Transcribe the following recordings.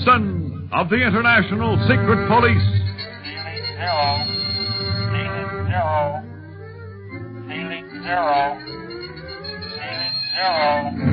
Wilson of the International Secret Police. Ceiling zero. Ceiling zero.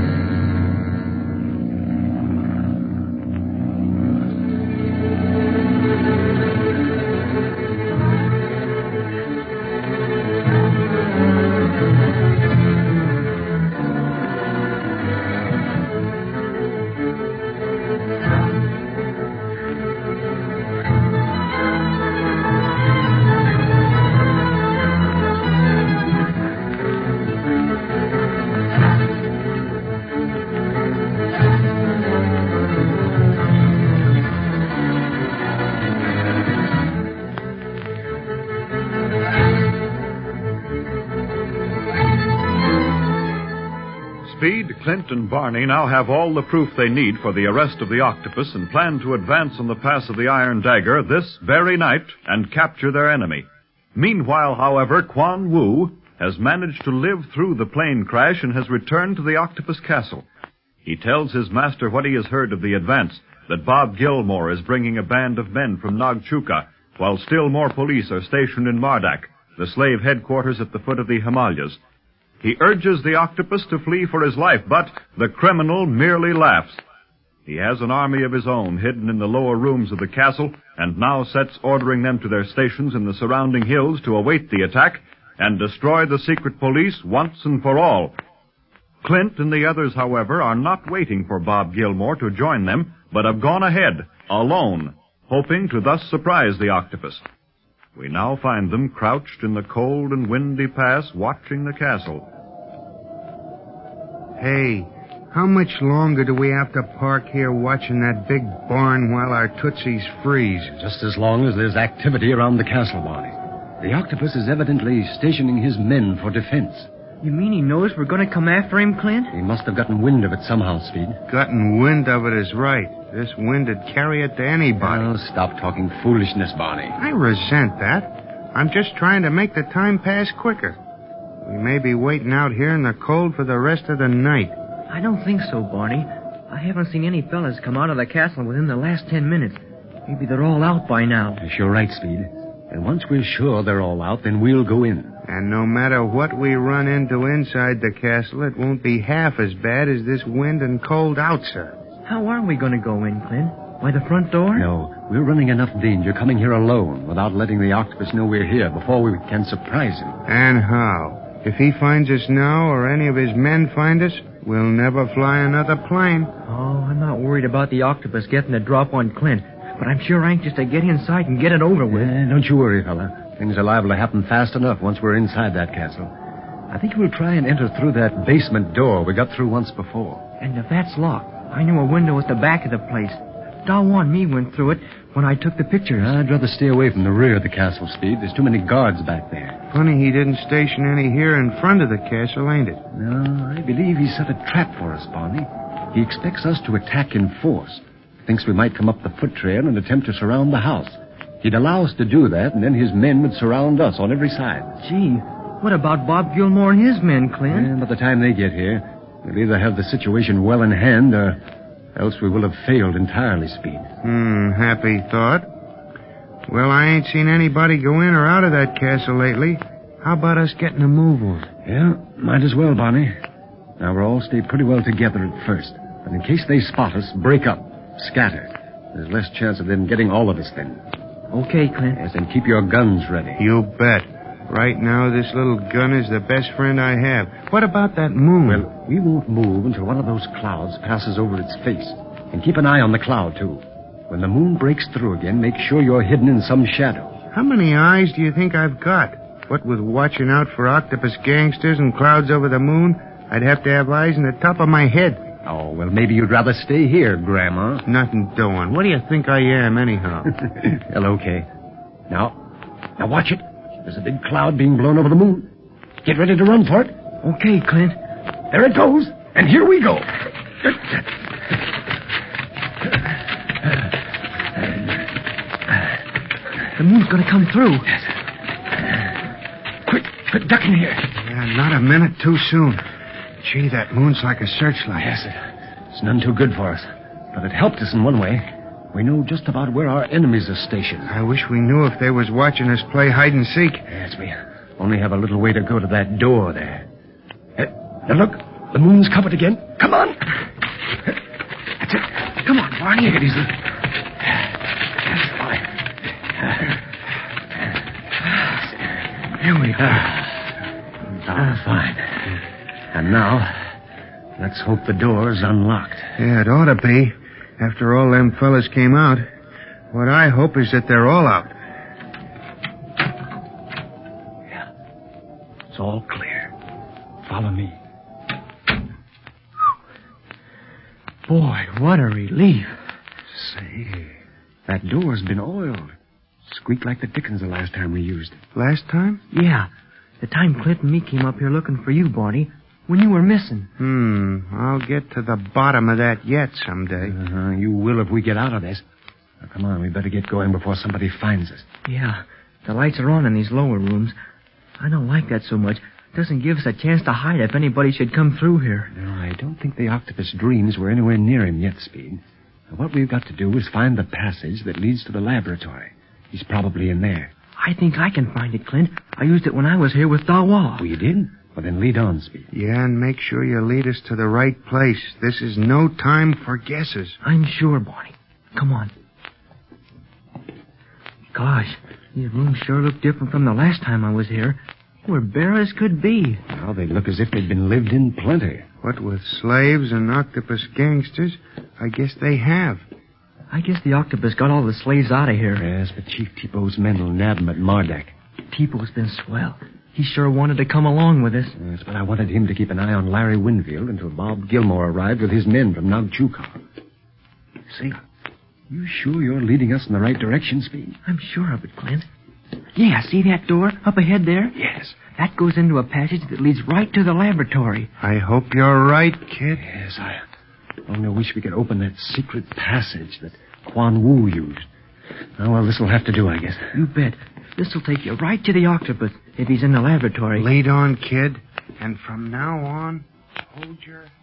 Speed, Clint, and Barney now have all the proof they need for the arrest of the octopus and plan to advance on the pass of the Iron Dagger this very night and capture their enemy. Meanwhile, however, Quan Wu has managed to live through the plane crash and has returned to the octopus castle. He tells his master what he has heard of the advance, that Bob Gilmore is bringing a band of men from Nagchuka, while still more police are stationed in Mardak, the slave headquarters at the foot of the Himalayas. He urges the octopus to flee for his life, but the criminal merely laughs. He has an army of his own hidden in the lower rooms of the castle, and now sets ordering them to their stations in the surrounding hills to await the attack and destroy the secret police once and for all. Clint and the others, however, are not waiting for Bob Gilmore to join them, but have gone ahead, alone, hoping to thus surprise the octopus. We now find them crouched in the cold and windy pass, watching the castle. Hey, how much longer do we have to park here watching that big barn while our tootsies freeze? Just as long as there's activity around the castle, Barney. The octopus is evidently stationing his men for defense. You mean he knows we're going to come after him, Clint? He must have gotten wind of it somehow, Speed. Gotten wind of it is right. This wind would carry it to anybody. Oh, stop talking foolishness, Barney. I resent that. I'm just trying to make the time pass quicker. We may be waiting out here in the cold for the rest of the night. I don't think so, Barney. I haven't seen any fellas come out of the castle within the last 10 minutes. Maybe they're all out by now. Yes, you're right, Speed. And once we're sure they're all out, then we'll go in. And no matter what we run into inside the castle, it won't be half as bad as this wind and cold outside. How are we going to go in, Clint? By the front door? No, we're running enough danger coming here alone without letting the octopus know we're here before we can surprise him. And how? If he finds us now or any of his men find us, we'll never fly another plane. Oh, I'm not worried about the octopus getting the drop on Clint, but I'm sure anxious to get inside and get it over with. Don't you worry, fella. Things are liable to happen fast enough once we're inside that castle. I think we'll try and enter through that basement door we got through once before. And if that's locked, I know a window at the back of the place. Dawa and me went through it when I took the pictures. I'd rather stay away from the rear of the castle, Speed. There's too many guards back there. Funny he didn't station any here in front of the castle, ain't it? No, I believe he set a trap for us, Barney. He expects us to attack in force. Thinks we might come up the foot trail and attempt to surround the house. He'd allow us to do that, and then his men would surround us on every side. Gee, what about Bob Gilmore and his men, Clint? And by the time they get here, we'll either have the situation well in hand, or else we will have failed entirely, Speed. Happy thought. Well, I ain't seen anybody go in or out of that castle lately. How about us getting a move on? Yeah, might as well, Barney. Now, we'll all stay pretty well together at first. But in case they spot us, break up, scatter. There's less chance of them getting all of us then. Okay, Clint. Yes, and keep your guns ready. You bet. Right now, this little gun is the best friend I have. What about that moon? Well, we won't move until one of those clouds passes over its face. And keep an eye on the cloud, too. When the moon breaks through again, make sure you're hidden in some shadow. How many eyes do you think I've got? What with watching out for octopus gangsters and clouds over the moon, I'd have to have eyes in the top of my head. Oh, well, maybe you'd rather stay here, Grandma. Nothing doing. What do you think I am, anyhow? Well, okay. Now watch it. There's a big cloud being blown over the moon. Get ready to run for it. Okay, Clint. There it goes. And here we go. The moon's going to come through. Quick, duck in here. Yeah, not a minute too soon. Gee, that moon's like a searchlight. Yes, it's none too good for us. But it helped us in one way. We know just about where our enemies are stationed. I wish we knew if they was watching us play hide and seek. Yes, we only have a little way to go to that door there. Now look, the moon's covered again. Come on. That's it. Come on, Barney. Take it easy. That's fine. Here we are. Fine. And now, let's hope the door's unlocked. Yeah, it ought to be. After all them fellas came out. What I hope is that they're all out. Yeah. It's all clear. Follow me. Boy, what a relief. Say, that door's been oiled. Squeaked like the dickens the last time we used it. Last time? Yeah. The time Clint and me came up here looking for you, Barney, when you were missing. I'll get to the bottom of that yet someday. You will if we get out of this. Now, come on, we better get going before somebody finds us. Yeah. The lights are on in these lower rooms. I don't like that so much. It doesn't give us a chance to hide if anybody should come through here. No, I don't think the octopus dreams we're anywhere near him yet, Speed. Now, what we've got to do is find the passage that leads to the laboratory. He's probably in there. I think I can find it, Clint. I used it when I was here with Dawa. Oh, you did? Well, then lead on, Speed. Yeah, and make sure you lead us to the right place. This is no time for guesses. I'm sure, Barney. Come on. Gosh, these rooms sure look different from the last time I was here. We're bare as could be. Well, they look as if they'd been lived in plenty. What with slaves and octopus gangsters, I guess they have. I guess the octopus got all the slaves out of here. Yes, but Chief Tipo men will nab them at Mardak. Tipo's been swell. He sure wanted to come along with us. Yes, but I wanted him to keep an eye on Larry Winfield until Bob Gilmore arrived with his men from Nagchukar. See, you sure you're leading us in the right direction, Speed? I'm sure of it, Clint. Yeah, see that door up ahead there? Yes. That goes into a passage that leads right to the laboratory. I hope you're right, kid. Yes, I only wish we could open that secret passage that Quan Wu used. Oh, well, this'll have to do, I guess. You bet. This'll take you right to the octopus if he's in the laboratory. Lead on, kid. And from now on, hold your head.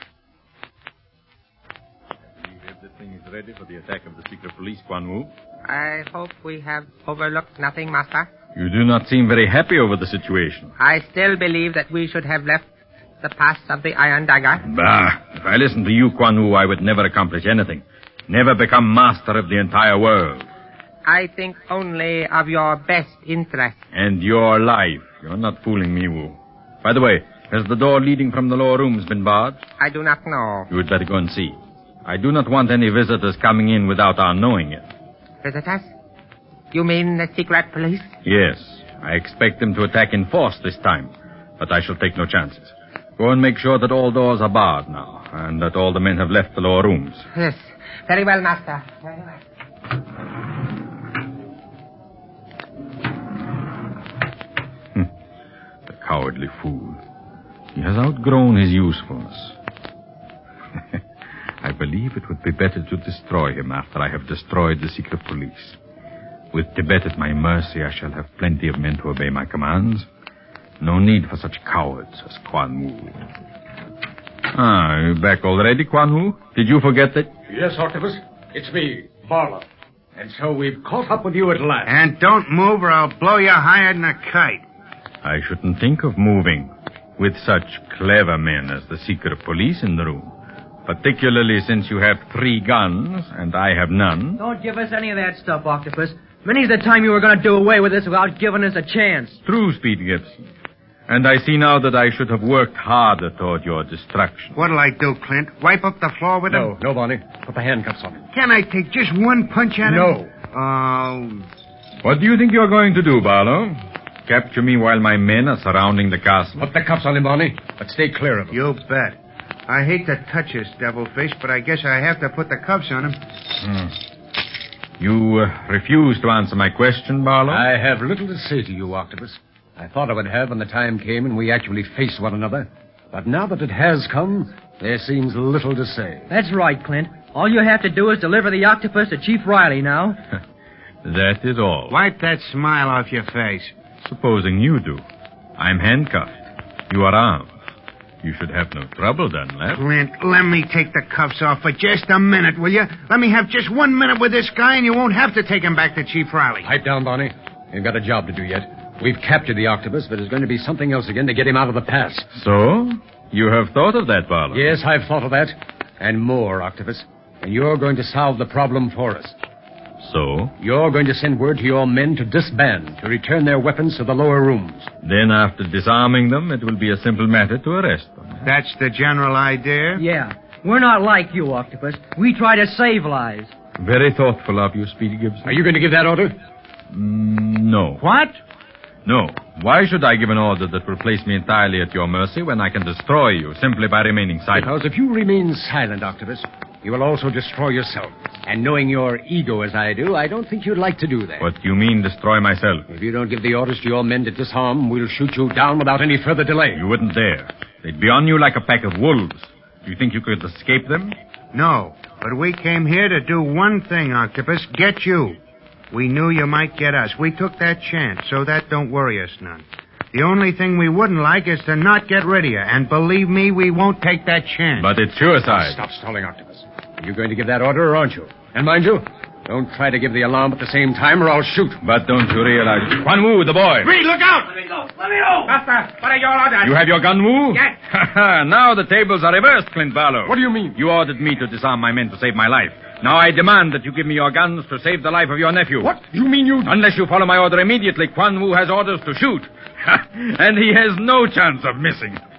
Everything is ready for the attack of the secret police, Quan Wu. I hope we have overlooked nothing, Master. You do not seem very happy over the situation. I still believe that we should have left the pass of the Iron Dagger. Bah! If I listened to you, Quan Wu, I would never accomplish anything. Never become master of the entire world. I think only of your best interest. And your life. You're not fooling me, Wu. By the way, has the door leading from the lower rooms been barred? I do not know. You had better go and see. I do not want any visitors coming in without our knowing it. Visitors? You mean the secret police? Yes. I expect them to attack in force this time, but I shall take no chances. Go and make sure that all doors are barred now, and that all the men have left the lower rooms. Yes. Very well, Master. Very well. The cowardly fool. He has outgrown his usefulness. I believe it would be better to destroy him after I have destroyed the secret police. With Tibet at my mercy, I shall have plenty of men to obey my commands. No need for such cowards as Quan Wu. You back already, Quan Wu? Did you forget that? Yes, Octopus. It's me, Barlow. And so we've caught up with you at last. And don't move or I'll blow you higher than a kite. I shouldn't think of moving with such clever men as the secret police in the room. Particularly since you have 3 guns and I have none. Don't give us any of that stuff, Octopus. Many's the time you were going to do away with us without giving us a chance. True, Speed Gibson. And I see now that I should have worked harder toward your destruction. What'll I do, Clint? Wipe up the floor with him? No, Barney. Put the handcuffs on him. Can I take just one punch at him? No. Oh. What do you think you're going to do, Barlow? Capture me while my men are surrounding the castle? Put the cuffs on him, Barney. But stay clear of him. You bet. I hate to touch this devilfish, but I guess I have to put the cuffs on him. You refuse to answer my question, Barlow? I have little to say to you, Octopus. I thought I would have when the time came and we actually faced one another. But now that it has come, there seems little to say. That's right, Clint. All you have to do is deliver the octopus to Chief Riley now. That is all. Wipe that smile off your face. Supposing you do. I'm handcuffed. You are armed. You should have no trouble, Dunlap. Clint, let me take the cuffs off for just a minute, will you? Let me have just 1 minute with this guy, and you won't have to take him back to Chief Riley. Pipe down, Barney. We've got a job to do yet. We've captured the octopus, but there's going to be something else again to get him out of the pass. So? You have thought of that, Barlow? Yes, I've thought of that. And more, Octopus. And you're going to solve the problem for us. So? You're going to send word to your men to disband, to return their weapons to the lower rooms. Then, after disarming them, it will be a simple matter to arrest them. That's the general idea? Yeah. We're not like you, Octopus. We try to save lives. Very thoughtful of you, Speedy Gibson. Are you going to give that order? No. What? No. Why should I give an order that will place me entirely at your mercy when I can destroy you simply by remaining silent? Because if you remain silent, Octopus, you will also destroy yourself. And knowing your ego as I do, I don't think you'd like to do that. What do you mean, destroy myself? If you don't give the orders to your men to disarm, we'll shoot you down without any further delay. You wouldn't dare. They'd be on you like a pack of wolves. Do you think you could escape them? No, but we came here to do one thing, Octopus, get you. We knew you might get us. We took that chance, so that don't worry us none. The only thing we wouldn't like is to not get rid of you, and believe me, we won't take that chance. But it's suicide. Stop stalling, Octopus. Are you going to give that order, or aren't you? And mind you, don't try to give the alarm at the same time, or I'll shoot. But don't you realize... Quan Wu, the boy. Reed, look out! Let me go! Master, what are your orders? You have your gun, Wu? Yes. Now the tables are reversed, Clint Barlow. What do you mean? You ordered me to disarm my men to save my life. Now I demand that you give me your guns to save the life of your nephew. What? You mean you... Unless you follow my order immediately, Quan Wu has orders to shoot. And he has no chance of missing.